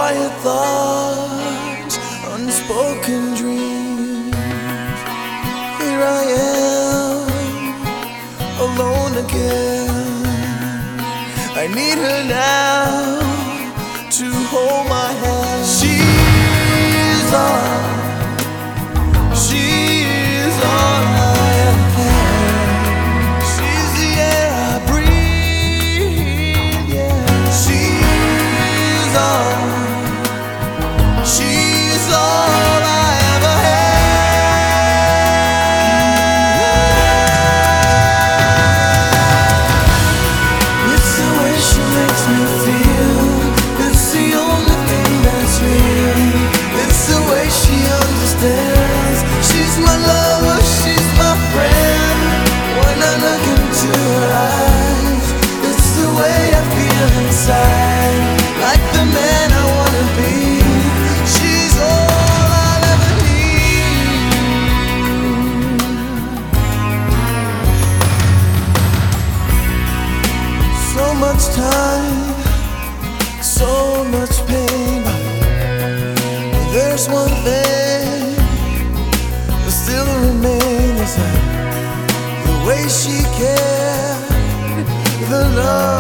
quiet thoughts, unspoken dreams. Here I am, alone again. I need her now to hold my hand. She's all I have. She's the air I breathe, yeah. She's all I ever had. It's the way she makes me feel. It's the only thing that's real. It's the way she understands. She's my lover, she's my friend. When I look into her eyes, it's the way I feel inside. Like the man I wanna be. She's all I'll ever need. So much time, so much pain. There's one thing that still remains, the way she cared, the love